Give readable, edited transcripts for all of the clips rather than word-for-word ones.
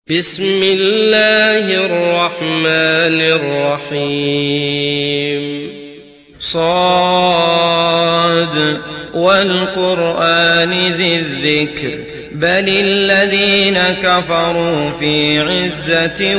بسم الله الرحمن الرحيم صاد والقرآن ذي الذكر بل الذين كفروا في عزة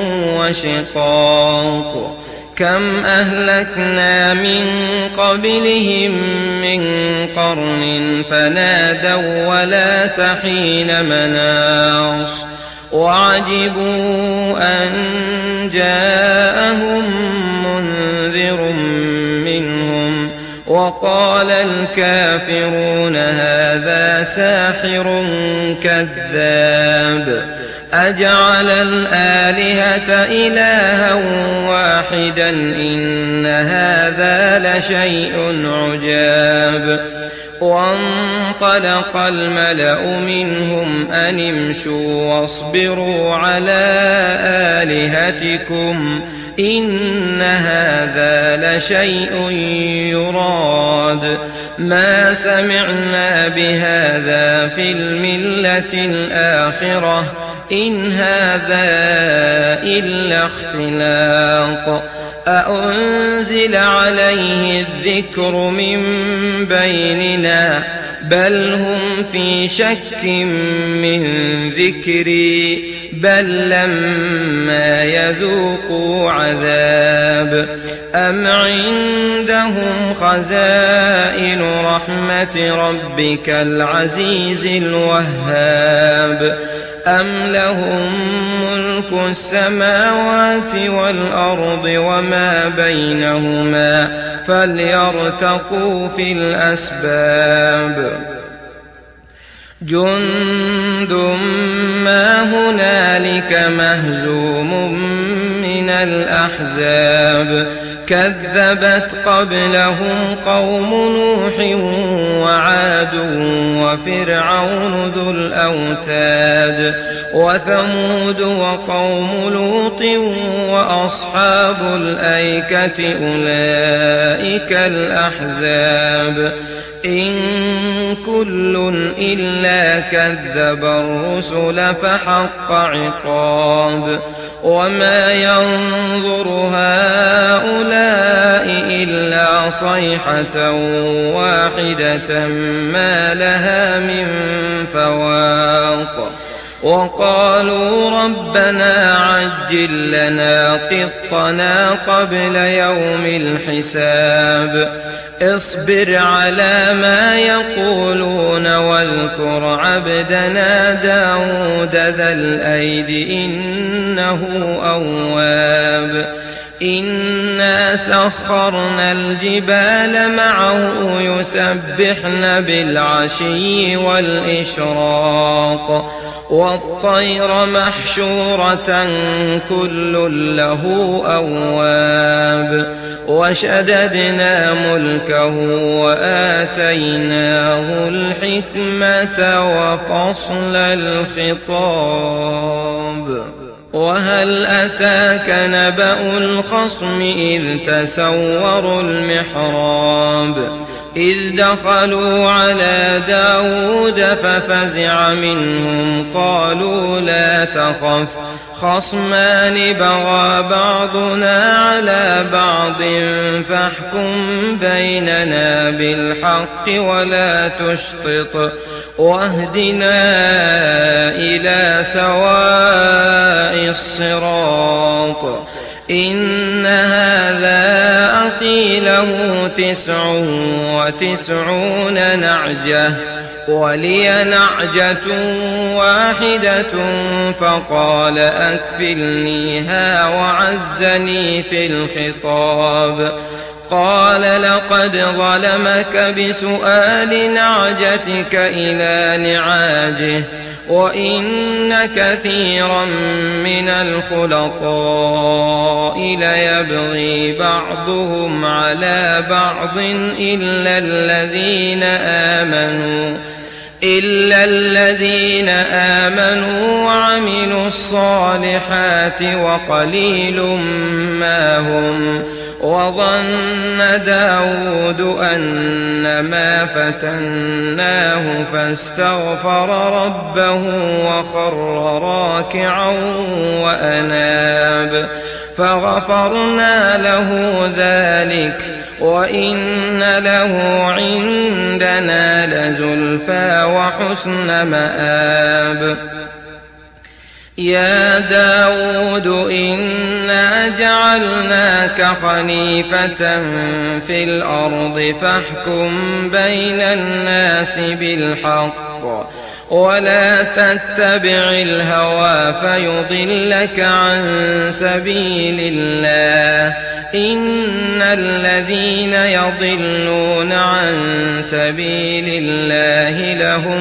وشقاق كم أهلكنا من قبلهم من قرن فنادوا ولا تحين مناص وعجبوا أن جاءهم منذر منهم وقال الكافرون هذا ساحر كذاب أجعل الآلهة إلها واحدا إن هذا لشيء عجاب وانطلق الملأ منهم أن امشوا واصبروا على آلهتكم إن هذا لشيء يراد ما سمعنا بهذا في الملة الآخرة إن هذا إلا اختلاق أأنزل عليه الذكر من بيننا بل هم في شك من ذكري بل لما يذوقوا عذاب أم عندهم خزائن رحمة ربك العزيز الوهاب أم لهم ملك السماوات والأرض وما بينهما فليرتقوا في الأسباب جند ما هنالك مهزوم من الأحزاب كذبت قبلهم قوم نوح وعاد وفرعون ذو الأوتاد وثمود وقوم لوط وأصحاب الأيكة أولئك الأحزاب إن كل إلا كذب الرسل فحق عقاب وما ينظر هؤلاء إلا صيحة واحدة ما لها من فواق وقالوا ربنا عجل لنا قطنا قبل يوم الحساب اصبر على ما يقولون واذكر عبدنا داود ذا الأيد إنه أواب إنا سخرنا الجبال معه يسبحن بالعشي والإشراق والطير محشورة كل له أواب وشددنا ملكه وآتيناه الحكمة وفصل الخطاب وهل أتاك نبأ الخصم إذ تسوروا المحراب إذ دخلوا على داود ففزع منهم قالوا لا تخف خصمان بغى بعضنا على بعض فاحكم بيننا بالحق ولا تشطط واهدنا إلى سواء الصراط إن هذا أخي له 99 نعجة ولي نعجة واحدة فقال أكفلنيها وعزني في الخطاب قال لقد ظلمك بسؤال نعجتك إلى نعاجه وإن كثيرا من الخلطاء ليبغي بعضهم على بعض إلا الذين آمنوا وعملوا الصالحات وقليل ما هم. وظن داود أنما فتناه فاستغفر ربه وخر راكعا وأناب فغفرنا له ذلك وإن له عندنا لزلفى وحسن مآب. يا داود إنا جعلناك خليفة في الأرض فاحكم بين الناس بالحق ولا تتبع الهوى فيضلك عن سبيل الله. إن الذين يضلون عن سبيل الله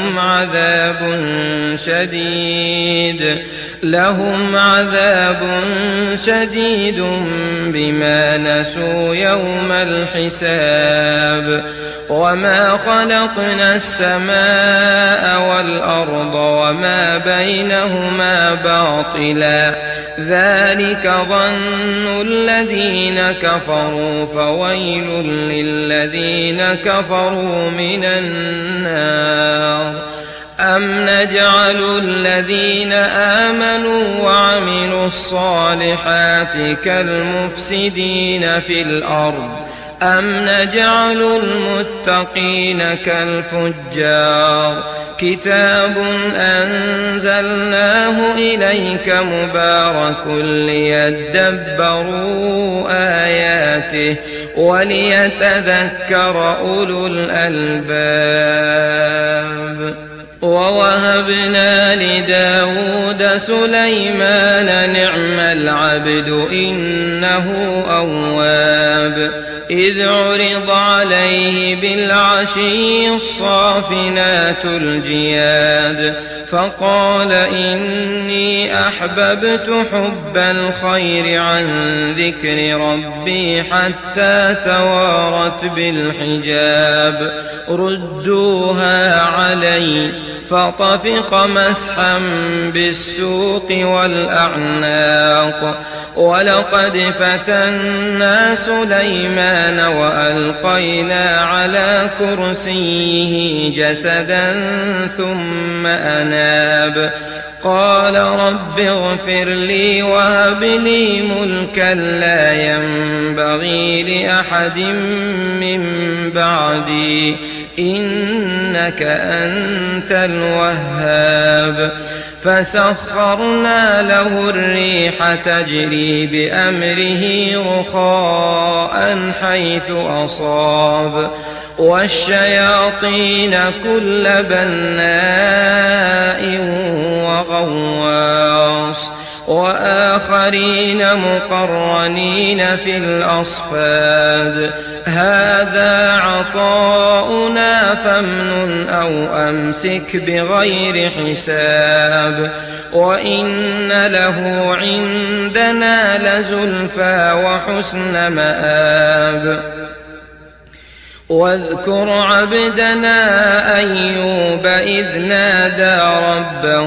لهم عذاب شديد بما نسوا يوم الحساب. وما خلقنا السماء والأرض وما بينهما باطلا ذلك ظن الذين كفروا فويل للذين كفروا من النار. أم نجعل الذين آمنوا وعملوا الصالحات كالمفسدين في الأرض أم نجعل المتقين كالفجار. كتاب أنزلناه إليك مبارك ليدبروا آياته وليتذكر أولو الألباب. ووهبنا لداود سليمان نعم العبد إنه أواب. إذ عرض عليه بالعشي الصافنات الجياد فقال إني أحببت حب الخير عن ذكر ربي حتى توارت بالحجاب. ردوها علي فطفق مسحا بالسوق والأعناق. ولقد فتنا سليمان وألقينا على كرسيه جسدا ثم أناب. قال رب اغفر لي وهب لي ملكا لا ينبغي لأحد من بعدي إنك أنت الوهاب. فسخرنا له الريح تجري بأمره رخاء حيث أصاب والشياطين كل بناء وغواص وآخرين مقرنين في الأصفاد. هذا عطاؤنا فامنن أو أمسك بغير حساب. وإن له عندنا لزلفى وحسن مآب. واذكر عبدنا أيوب إذ نادى ربه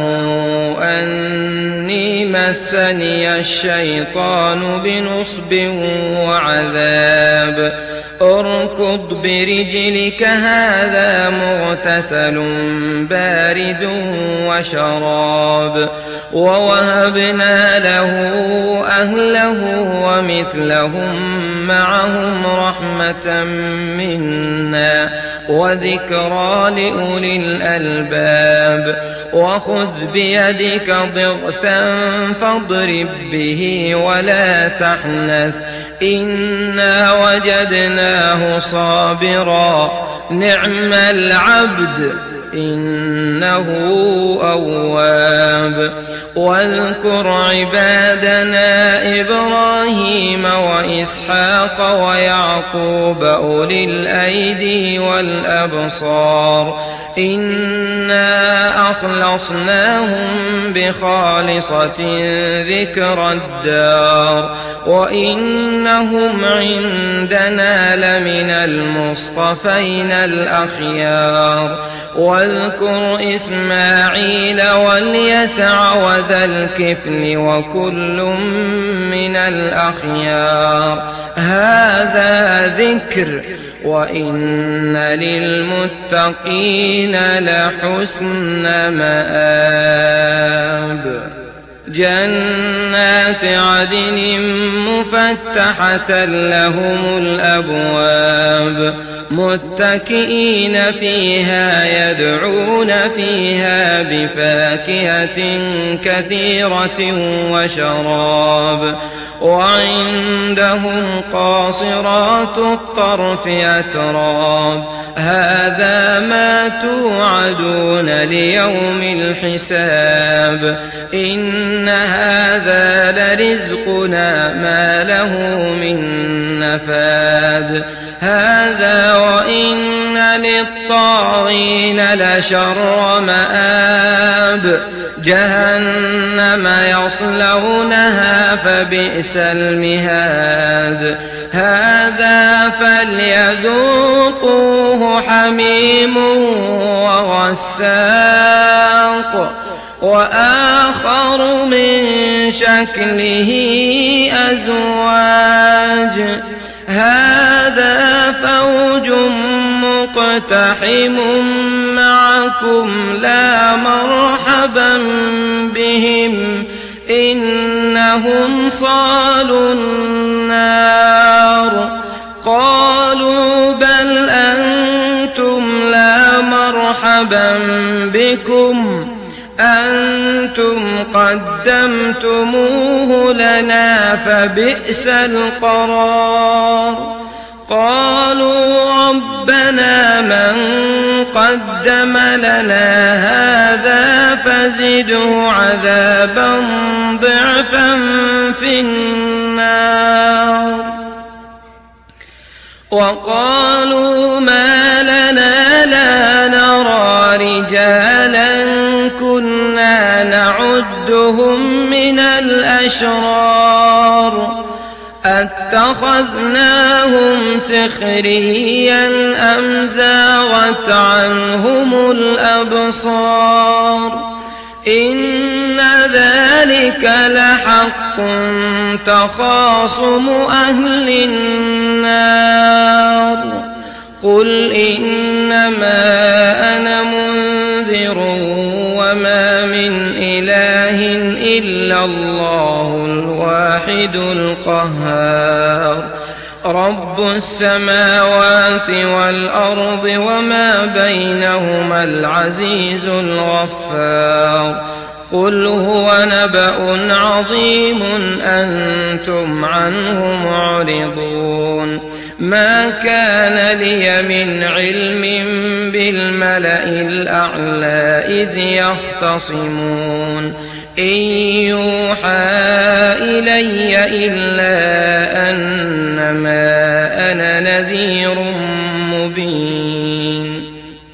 أني مسني الشيطان بنصب وعذاب. اركض برجلك هذا مغتسل بارد وشراب. ووهبنا له أهله ومثلهم معهم رحمة منا وذكرى لأولي الألباب. وخذ بيدك ضغثا فاضرب به ولا تحنث إنا وجدناه صابرا نعم العبد إنه أواب. واذكر عبادنا إبراهيم وإسحاق ويعقوب أولي الأيدي والأبصار إنا أخلصناهم بخالصة ذكر الدار وإنهم عندنا لمن المصطفين الأخيار. واذكر إسماعيل واليسع وذا الكفل وكل من الأخيار هذا ذكر وإن للمتقين لحسن مآب جنات عدن مفتحة لهم الأبواب متكئين فيها يدعون فيها بفاكهة كثيرة وشراب وعندهم قاصرات الطرف أتراب هذا ما توعدون ليوم الحساب إن هذا لرزقنا ما له من نفاد هذا وإن للطاغين لشر مآب جهنم يصلونها فبئس المهاد هذا فليذوقوه حميم وغساق وآخر من شكله أزواج هذا فوج مقتحم معكم لا مرحبا بهم إنهم صالوا النار قالوا بل أنتم لا مرحبا بكم أنتم قدمتموه لنا فبئس القرار قالوا ربنا من قدم لنا هذا فزده عذابا ضعفا في النار وقالوا ما لنا لا نرى رجالا كنا نعدهم من الأشرار أتخذناهم سخريا أم زاغت عنهم الأبصار إن ذلك لحق تخاصم أهل النار قل إنما أنا منذر وما من إله إلا الله الواحد القهار رب السماوات والأرض وما بينهما العزيز الغفار قل هو نبأ عظيم أنتم عنه معرضون ما كان لي من علم بالملأ الأعلى إذ يختصمون إن يوحى إلي إلا أنما أنا نذير مبين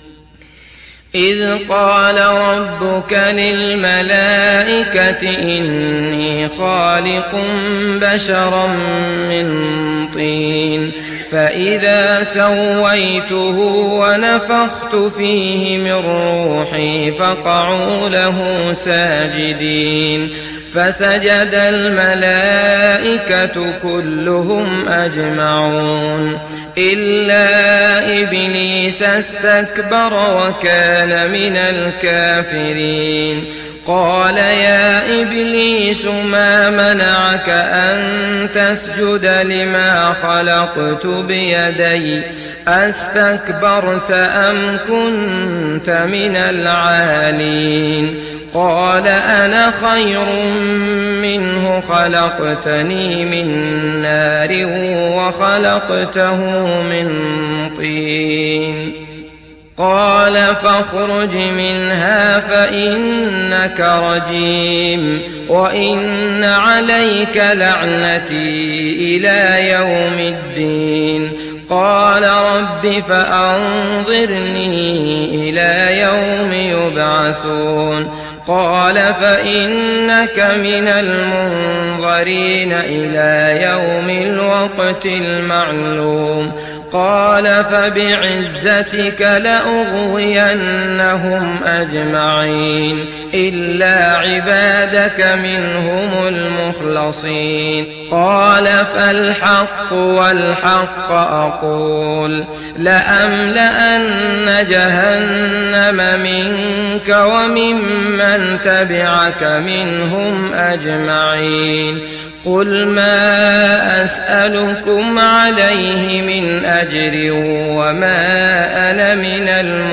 إذ قال ربك للملائكة إني خالق بشرا من طين فإذا سويته ونفخت فيه من روحي فقعوا له ساجدين فسجد الملائكة كلهم أجمعون إلا إبليس استكبر وكان من الكافرين قال يا إبليس ما منعك أن تسجد لما خلقت بيدي أستكبرت أم كنت من العالين قال أنا خير منه خلقتني من نار وخلقته من طين قال فاخرج منها فإنك رجيم وإن عليك لعنتي إلى يوم الدين قال رب فأنظرني إلى يوم يبعثون قال فإنك من المنظرين إلى يوم الوقت المعلوم قال فبعزتك لأغوينهم أجمعين إلا عبادك منهم المخلصين قال فالحق والحق أقول لأملأن جهنم منك وممن تبعك منهم أجمعين قل ما أسألكم عليه من أجر وما أنا من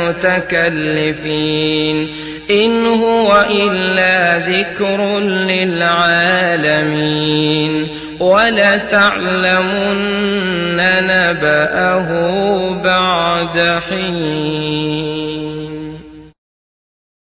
المتكلفين إن هو إلا ذكر للعالمين ولتعلمن نبأه بعد حين.